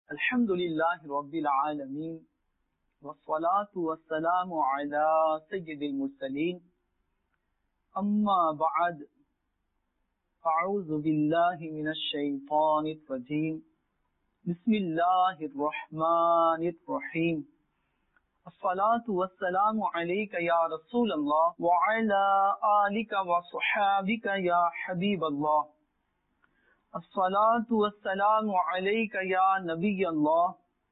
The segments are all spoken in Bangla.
Alhamdulillahi Rabbil Alameen. والصلاة والسلام على سيد المرسلين. أما بعد، أعوذ بالله من الشيطان الرجيم. بسم الله الرحمن الرحيم. الصلاة والسلام عليك يا رسول الله وعلى آلك وصحابك يا حبيب الله. الصلاة والسلام عليك يا نبي الله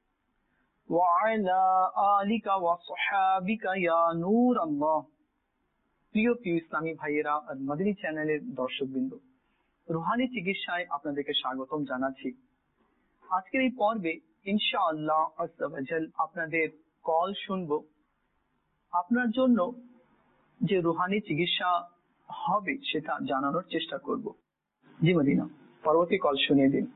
وعلى آلك وصحابك يا نور الله. প্রিয় ইসলামী ভাইয়েরা আর মাদানী চ্যানেলের দর্শকবৃন্দ, রুহানি চিকিৎসায় আপনাদেরকে স্বাগতম জানাচ্ছি। আজকের এই পর্বে ইনশাআল্লাহ আযজা ওয়া জাল আপনাদের কল শুনবো। আপনার জন্য যে রুহানি চিকিৎসা হবে সেটা জানানোর চেষ্টা করব। জি মদিনা, পরবর্তী কল শুনিয়ে দিন।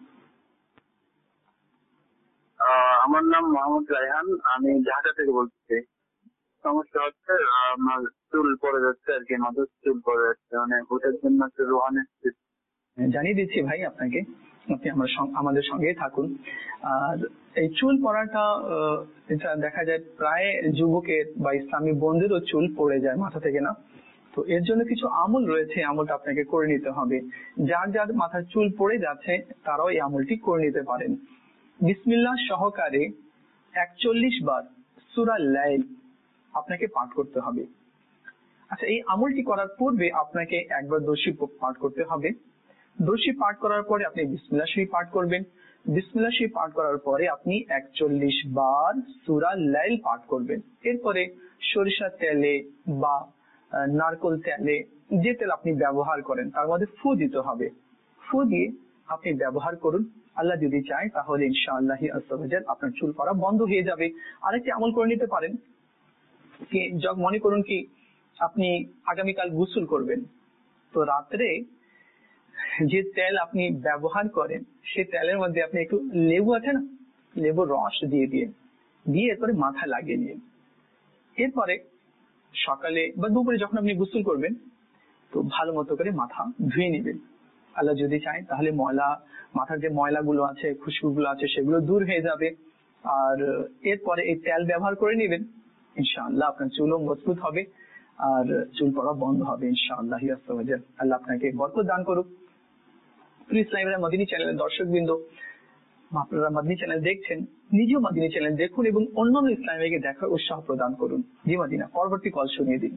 আমার নাম মোহাম্মদ রায়হান, আমি ঢাকা থেকে বলছি। সমস্যা হচ্ছে আমার চুল পড়ে যাচ্ছে আর কি, মাথার চুল পড়ে যাচ্ছে, মানে ওটার জন্য রুহানি জানিয়ে দিচ্ছি ভাই আপনাকে, আপনি আমাদের সঙ্গেই থাকুন। আর এই চুল পড়াটা এটা দেখা যায় প্রায় যুবকের বা ইসলামী বোনদেরও চুল পড়ে যায় মাথা থেকে, না? তো এর জন্য কিছু আমল রয়েছে, আমলটা আপনাকে করে নিতে হবে। যার যার মাথার চুল পড়ে যাচ্ছে তারাও এই আমলটি করে নিতে পারেন। বিসমিল্লাহ সহকারে 41 বার সূরা লাইল আপনাকে পাঠ করতে হবে। আচ্ছা, এই আমলটি করার পূর্বে আপনাকে একবার দোষী পাঠ করতে হবে। দোষী পাঠ করার পরে আপনি বিসমিল্লাহ শরীফ পাঠ করবেন। বিসমিল্লাহ শরীফ পাঠ করার পরে আপনি 41 বার সূরা লাইল পাঠ করবেন। এরপরে সরিষার তেলে বা নারকেল তেলে, যে তেল আপনি ব্যবহার করেন তার মধ্যে ফু দিতে হবে। ফু দিয়ে আপনি ব্যবহার করুন। আল্লাহ যদি চায় তাহলে ইনশাআল্লাহ আযজা ওয়া জাল আপনার চুল পড়া বন্ধ হয়ে যাবে। আরেকটি আমল করে নিতে পারেন কি, মনে করুন কি আপনি আগামীকাল গোসল করবেন, তো রাত্রে যে তেল আপনি ব্যবহার করেন সেই তেলের মধ্যে আপনি একটু লেবু আছে না, লেবুর রস দিয়ে এরপরে মাথা লাগিয়ে নিন। এরপরে সকালে বা দুপুরে যখন আপনি গোসল করবেন তো ভালো মতো করে মাথা ধুয়ে নেবেন। আল্লাহ যদি চায় তাহলে মাথার যে ময়লাগুলো আছে, খুশবুগুলো আছে, সেগুলো দূর হয়ে যাবে। আর এরপরে এই তেল ব্যবহার করে নেবেন, ইনশাআল্লাহ আপনার চুলও মজবুত হবে আর চুল পড়া বন্ধ হবে ইনশাআল্লাহ। আল্লাহ আপনাকে বরকত দান করুক। প্রিয় ইসলামী মাদানী চ্যানেলের দর্শকবৃন্দ, আপনারা মাদানী চ্যানেল দেখছেন, নিজেও মাদানী চ্যানেল দেখুন এবং অন্যান্য ইসলামীকে দেখার উৎসাহ প্রদান করুন। জি মদিনা, পরবর্তী কল শুনিয়ে দিন।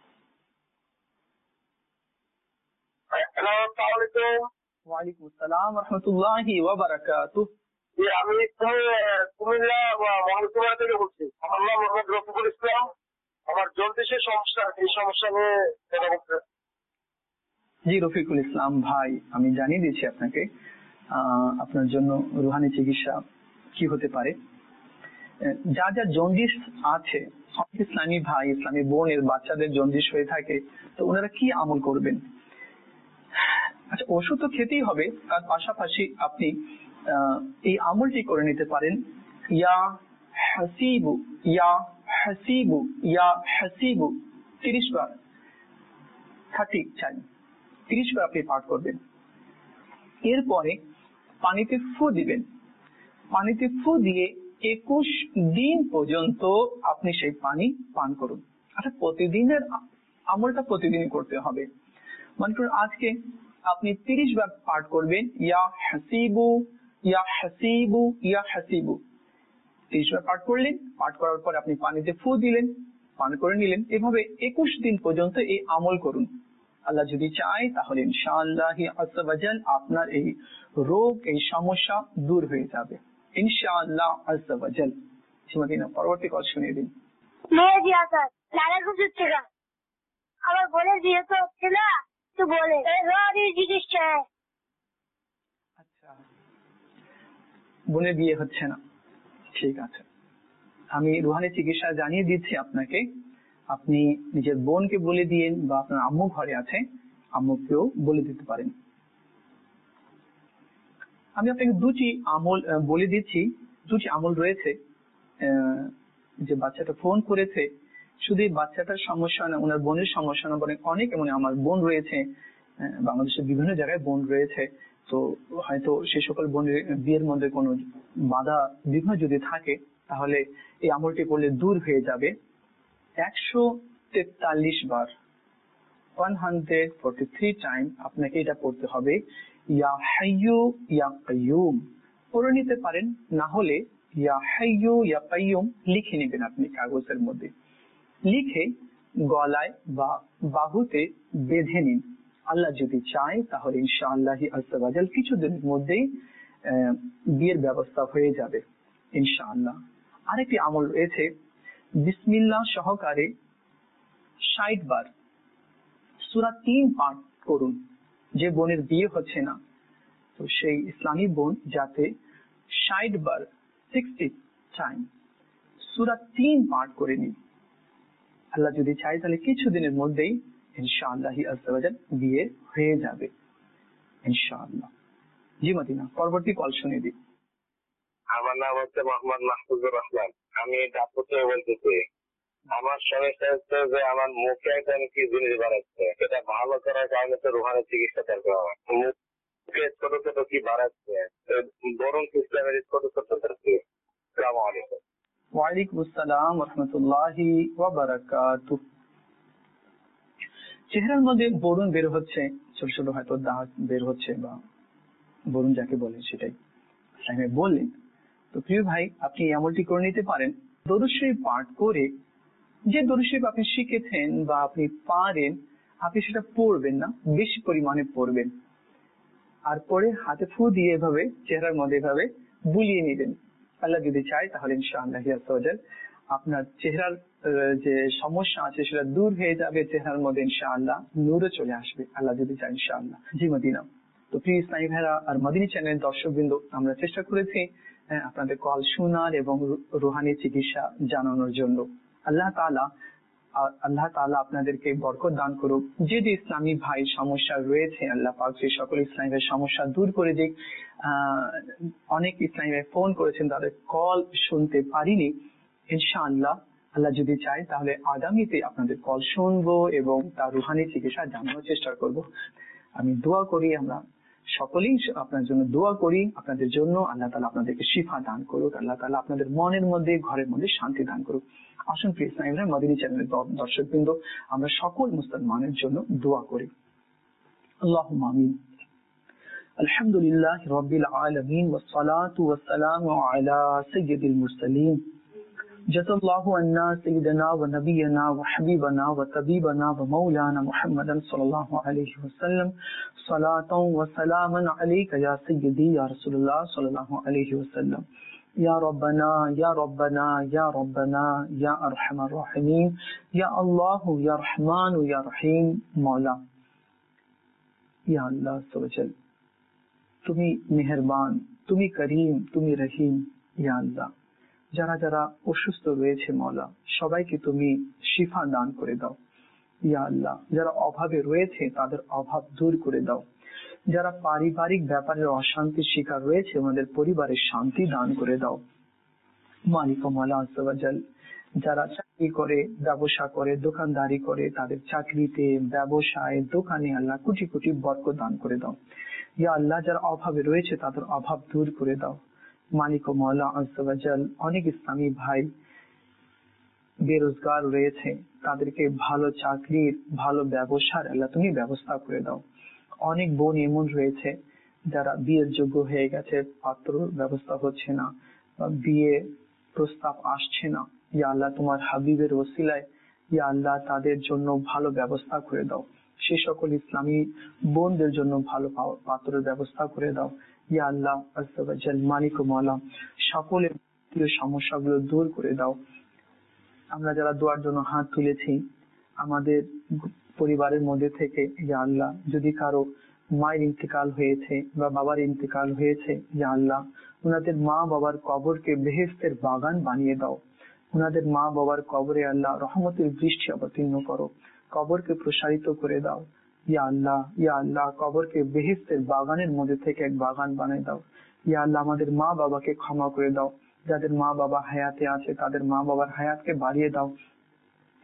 ওয়ালাইকুম আসসালাম ওয়া রাহমাতুল্লাহি ওয়া বারাকাতুহু। আমি কুমিল্লা মহকুমা থেকে বলছি। আমার নাম মোহাম্মদ রফিকুল ইসলাম। আমার জন্ডিসের সমস্যা, এই সমস্যা নিয়ে কথা বলতে। জি রফিকুল ইসলাম ভাই, আমি জানিয়ে দিচ্ছি আপনাকে আপনার জন্য রুহানি চিকিৎসা কি হতে পারে। যা যা জন্ডিস আছে, ইসলামী ভাই ইসলামী বোনের বাচ্চাদের জন্ডিস হয়ে থাকে, তো ওনারা কি আমল করবেন? আচ্ছা, ওষুধ তো খেতেই হবে, তার পাশাপাশি আপনি এই আমলটি করে নিতে পারেন। ইয়া হাসিবু ইয়া হাসিবু ইয়া হাসিবু 30 বার, 30 বার আপনি পাঠ করবেন। এরপরে পানিতে ফু দিবেন। পানিতে ফু দিয়ে 21 দিন পর্যন্ত আপনি সেই পানি পান করুন। আচ্ছা, প্রতিদিনের আমলটা প্রতিদিনই করতে হবে। মনে করুন আজকে আপনি 30 বার পাঠ করবেন ইয়া হাসিবু ইয়া হাসিবু ইয়া হাসিবু। 30 বার পাঠ করলেন, পাঠ করার পর আপনি পানিতে ফু দিলেন, পান করে নিলেন। এভাবে 21 দিন পর্যন্ত এই আমল করুন। আল্লাহ যদি চায় তাহলে ইনশাআল্লাহ আযজা ওয়া জাল আপনার এই রোগ, এই সমস্যা দূর হয়ে যাবে ইনশাআল্লাহ আযজা ওয়া জাল। মদিনা, পরবর্তী কল শুনিয়ে দিন। মেহেদি হাসান, নারায়ণগঞ্জ থেকে। আমার বোনের বিয়ে তো হচ্ছে না, তো বলে রোহানি চিকিৎসা। আচ্ছা, বোনের বিয়ে হচ্ছে না, ঠিক আছে, আমি রুহানি চিকিৎসা জানিয়ে দিচ্ছি আপনাকে। আপনি নিজের বোনকে বলে দিন বা আপনার আম্মু ঘরে আছে, আম্মুকেও বলে দিতে পারেন। আমি আপনাকে দুটি আমল বলে দিচ্ছি। দুটি আমল রয়েছে। যে বাচ্চাটা ফোন করেছে, শুধু বাচ্চাটার সমস্যা না, ওনার বোনের সমস্যা না, বরং অনেক এমন আমার বোন রয়েছে, বাংলাদেশের বিভিন্ন জায়গায় বোন রয়েছে তো হয়তো সে সকল বোনের বিয়ের মধ্যে কোনো বাধা বিঘ্ন যদি থাকে, তাহলে এই আমলটি করলে দূর হয়ে যাবে। 143 বার, 143 টাইম আপনাকে এটা পড়তে হবে। ইয়া হাইয়ু ইয়া কাইয়ুম পড়ে নিতে পারেন, না হলে ইয়া হাইয়ু ইয়া কাইয়ুম লিখে নেবেন আপনি কাগজের মধ্যে, লিখে গলায় বা বাহুতে বেঁধে নিন। আল্লাহ যদি চায় তাহলে ইনশাআল্লাহ আযজা ওয়া জাল কিছুদিনের মধ্যেই বিয়ের ব্যবস্থা হয়ে যাবে ইনশাআল্লাহ। আরেকটি আমল রয়েছে, বিসমিল্লাহ সহকারে 60 বার সূরা 3 পাঠ করুন। যে বোনের বিয়ে হচ্ছে না, তো সেই ইসলামী বোন যাতে 60 বার 60 টাইম সূরা 3 পাঠ করে নিন। আল্লাহ যদি চায় তাহলে কিছুদিনের মধ্যেই ইনশাআল্লাহ আযজা ওয়া জাল বিয়ে হয়ে যাবে ইনশাআল্লাহ। জি মদিনা, পরবর্তী কল শুনে দিই। আমার নাম হচ্ছে মোহাম্মদ মাহফুজুর রহমান। আমি দাপুর থেকে বলতেছি। আমার সমস্যা হচ্ছে যে আমার মুখে এখন কি জিনিস বাড়াচ্ছে, সেটা ভালো করার কারণে তো রুহানি চিকিৎসা দরকার। আমার মুখে ছোট ছোট কি বাড়াচ্ছে, বরং ইসলামের ছোট ছোট থাকছে। আসসালামু আলাইকুম। ওয়ালাইকুম আসসালাম ওয়া রাহমাতুল্লাহি ওয়া বারাকাতুহু। চেহারার মধ্যে বরুণ বের হচ্ছে, ছোট ছোট হয়তো দাগ বের হচ্ছে, বা বরুণ যাকে বলে সেটাই ইসলামে বললেন। তো প্রিয় ভাই, আপনি এই আমলটি করে নিতে পারেন। দরুদ শরীফ পাঠ করে, যে দরুদ শরীফ আপনি শিখেছেন বা আপনি পারেন, আপনি সেটা পড়বেন না, বেশি পরিমাণে পড়বেন। আর পরে হাতে ফু দিয়ে এভাবে চেহারার মধ্যে এভাবে বুলিয়ে নেবেন। আল্লাহ যদি চায় তাহলে ইনশাআল্লাহ আযজা ওয়া জাল আপনার চেহারার যে সমস্যা আছে সেটা দূর হয়ে যাবে, চেহারার মধ্যে ইনশাআল্লাহ নূরে চলে আসবে আল্লাহ যদি চায় ইনশাআল্লাহ। জি মদিনা। তো প্রিয় ইসলামী ভাইরা আর মদিনী চ্যানেলের দর্শকবৃন্দ, আমরা চেষ্টা করেছি আপনাদের কল শোনার এবং রুহানি চিকিৎসা জানানোর জন্য। আল্লাহ তাআলা আপনাদেরকে বরকত দান করুক। যে যে ইসলামী ভাই সমস্যা রয়েছে, আল্লাহ পাক সেই সকল ইসলামী ভাই সমস্যা দূর করে দিক। অনেক ইসলামী ভাই ফোন করেছেন, তাদের কল শুনতে পারিনি। ইনশাআল্লাহ আল্লাহ যদি চায় তাহলে আগামীতে আপনাদের কল শুনবো এবং তার রুহানি চিকিৎসা জানানোর চেষ্টা করব। আমি দোয়া করি, আমরা সকলেই আপনার জন্য দোয়া করি, আপনাদের জন্য আল্লাহ তাআলা আপনাদেরকে শিফা দান করুক, আল্লাহ তাআলা আপনাদের মনের মধ্যে ঘরের মধ্যে শান্তি দান করুক। আসুন প্রিয় ইসলামী ভাই, মদিনী চ্যানেলের দর্শকবৃন্দ, আমরা সকল মুসলমানের জন্য দোয়া করি। আল্লাহুম্মা আমিন। আলহামদুলিল্লাহি রাব্বিল আলামিন ওয়াস সালাতু ওয়াস সালামু আলা সাইয়্যিদিল মুরসালিন। জাযাল্লাহু আন্না সাইয়্যিদানা ওয়া নাবিয়্যানা ওয়া হাবিবানা ওয়া তাবিবানা ওয়া মাওলানা মুহাম্মাদান সাল্লাল্লাহু আলাইহি ওয়াসাল্লাম। সালাতাও ওয়া সালামান আলাইকা ইয়া সাইয়্যিদি ইয়া রাসূলুল্লাহ সাল্লাল্লাহু আলাইহি ওয়াসাল্লাম। ইয়া রাব্বানা ইয়া রাব্বানা ইয়া রাব্বানা ইয়া আরহামার রাহিমিন ইয়া আল্লাহু ইয়া রহমানু ইয়া রহিম। মাওলা ইয়া আল্লাহ সুবহান, তুমি মেহেরবান, তুমি করিম, তুমি রহিম। ইয়া আল্লাহ, যারা যারা অসুস্থ রয়েছে মাওলা, সবাইকে তুমি শিফা দান করে দাও। ইয়া আল্লাহ, যারা অভাবে রয়েছে তাদের অভাব দূর করে দাও। যারা পারিবারিক ব্যাপারে অশান্তির শিকার রয়েছে, আমাদের পরিবারের শান্তি দান করে দাও। মালিক মাওলা আযজা ওয়া জাল, যারা চাকরি করে, ব্যবসা করে, দোকানদারি করে, তাদের চাকরিতে, ব্যবসায়, দোকানে আল্লাহ কোটি কোটি বরকত দান করে দাও। ইয়া আল্লাহ, যারা অভাবে রয়েছে তাদের অভাব দূর করে দাও। মালিক মাওলা আযজা ওয়া জাল, অনেক ইসলামী ভাই বেরোজগার রয়েছে, তাদেরকে ভালো চাকরির, ভালো ব্যবসার আল্লাহ তুমি ব্যবস্থা করে দাও। অনেক বোন এমন রয়েছে যারা বিয়ের যোগ্য হয়ে গেছে, পাত্র ব্যবস্থা হচ্ছে না, বিয়ে প্রস্তাব আসছে না। ইয়া আল্লাহ, তোমার হাবিবের ওসিলায় ইয়া আল্লাহ তাদের জন্য ভালো ব্যবস্থা করে দাও। সে সকল ইসলামী বোনদের জন্য ভালো পাত্রের ব্যবস্থা করে দাও। ইয়া আল্লাহ আযজা ওয়া জাল, মালিক ও মাওলা, সকলের সমস্যাগুলো দূর করে দাও। আমরা যারা দোয়ার জন্য হাত তুলেছি, আমাদের পরিবারের মধ্যে থেকে ইয়া আল্লাহ যদি কারো মায়ের ইন্তেকাল হয়েছে বা বাবার ইন্তেকাল হয়েছে, ইয়া আল্লাহ উনাদের মা বাবার কবরকে বেহেশতের বাগান বানিয়ে দাও। উনাদের মা বাবার কবরে আল্লাহ রহমতের বৃষ্টি অবতীর্ণ করো, কবরকে প্রসারিত করে দাও। ইয়া আল্লাহ কবরকে বেহেশতের বাগানের মধ্যে থেকে এক বাগান বানিয়ে দাও। ইয়া আল্লাহ, আমাদের মা বাবাকে ক্ষমা করে দাও। যাদের মা বাবা হায়াতে আছে তাদের মা বাবার হায়াতকে বাড়িয়ে দাও।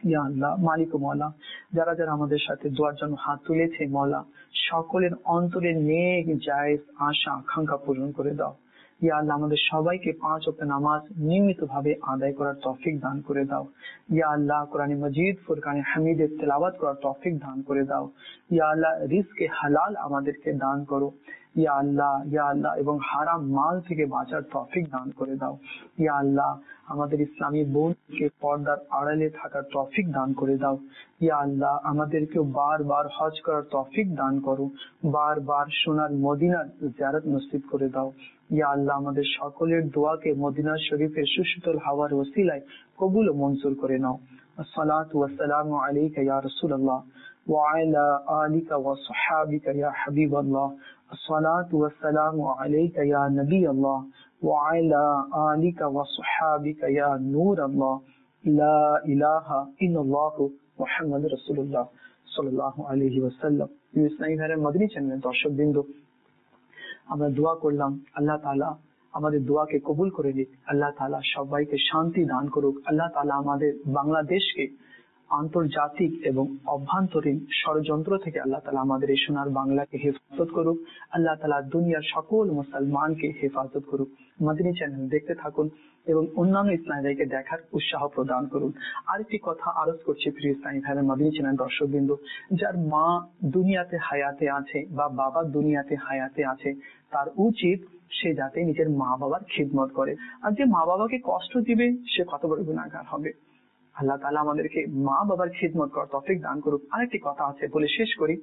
ইয়া আল্লাহ মালিক ও মওলা, যারা যারা আমাদের সাথে দোয়ার জন্য হাত তুলেছে মওলা, সকলের অন্তরে নেক জায়েজ আশা আকাঙ্ক্ষা পূরণ করে দাও। ইয়া আল্লাহ আমাদের সবাইকে 5 ওয়াক্ত নামাজ নিয়মিত ভাবে আদায় করার তৌফিক দান করে দাও। ইয়া আল্লাহ কোরআনে মজিদ ফুরকানে হামিদের তেলাওয়াত করার তৌফিক দান করে দাও। ইয়া আল্লাহ রিজকে হালাল আমাদেরকে দান করো। ইয়া আল্লাহ এবং হারাম মাল থেকে বাঁচার তৌফিক দান করে দাও। ইয়া আল্লাহ আমাদের ইসলামী বোনকে পর্দার আড়ালে থাকার তৌফিক দান করে দাও। ইয়া আল্লাহ আমাদেরকেও বারবার হজ করার তৌফিক দান করো, বারবার সোনার মদিনার জিয়ারত নসিব করে দাও। ইয়া আল্লাহ আমাদের সকলের দোয়াকে মদিনা শরীফের সুশীতল হাওয়ার ওসিলায় কবুল ও মঞ্জুর করে নাও। আসসালাতু ওয়াসসালামু আলাইকা ইয়া রাসূলুল্লাহ ওয়া আলা আলিকা ওয়া সাহবিকা ইয়া হাবিবাল্লাহ। আসসালাতু ওয়াসসালামু আলাইকা ইয়া নবিয়াল্লাহ ওয়া আলা আলিকা ওয়া সাহবিকা ইয়া নূরাল্লাহ। লা ইলাহা ইল্লাল্লাহু মুহাম্মাদুর রাসূলুল্লাহ সাল্লাল্লাহু আলাইহি ওয়াসাল্লাম। ইসলামী ভাইয়ের মদনী চ্যানেলের দর্শকবৃন্দ, আমরা দোয়া করলাম আল্লাহ তাআলা আমাদের দোয়াকে কবুল করে নিক। আল্লাহ তাআলা সবাইকে শান্তি দান করুক। আল্লাহ তাআলা আমাদের বাংলাদেশকে আন্তর্জাতিক এবং অভ্যন্তরীণ ষড়যন্ত্র থেকে আল্লাহ তাআলা আমাদের এই সোনার বাংলাকে হেফাজত করুক। আল্লাহ তাআলা দুনিয়ার সকল মুসলমানকে হেফাজত করুক। মদনী চ্যানেল দেখতে থাকুন এবং অন্যান্য ইসলামী ভাইকে দেখার উৎসাহ প্রদান করুন। আরেকটি কথা আরজ করছি প্রিয় ইসলামী ভাইয়ের মদনী চ্যানেল দর্শকবৃন্দ, যার মা দুনিয়াতে হায়াতে আছে বা বাবা দুনিয়াতে হায়াতে আছে, তার উচিত সে যাতে নিজের মা বাবার খিদমত করে। আর যে মা বাবাকে কষ্ট দিবে সে কত বড় গুনাহগার হবে। আল্লাহ তাআলা আমাদেরকে মা বাবার খিদমত করার তৌফিক দান করুক। আরেকটি কথা আছে বলে শেষ করি।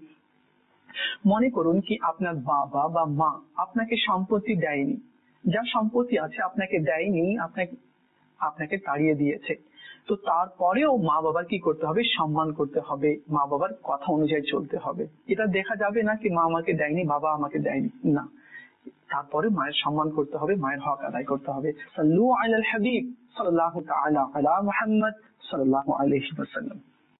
মনে করুন কি আপনার বাবা বা মা আপনাকে সম্পত্তি দেয়নি, যা সম্পত্তি আছে আপনাকে দেয়নি, আপনাকে তাড়িয়ে দিয়েছে, তো তারপরেও মা বাবার কি করতে হবে? সম্মান করতে হবে, মা বাবার কথা অনুযায়ী চলতে হবে। এটা দেখা যাবে না কি মা আমাকে দেয়নি, বাবা আমাকে দেয়নি, না, তারপরে মায়ের সম্মান করতে হবে, মায়ের হক আদায় করতে হবে। সাল্লু আলাল হাবিব সাল্লাল্লাহু তাআলা আলা মুহাম্মদ সাল্লাল্লাহু আলাইহি ওয়াসাল্লাম।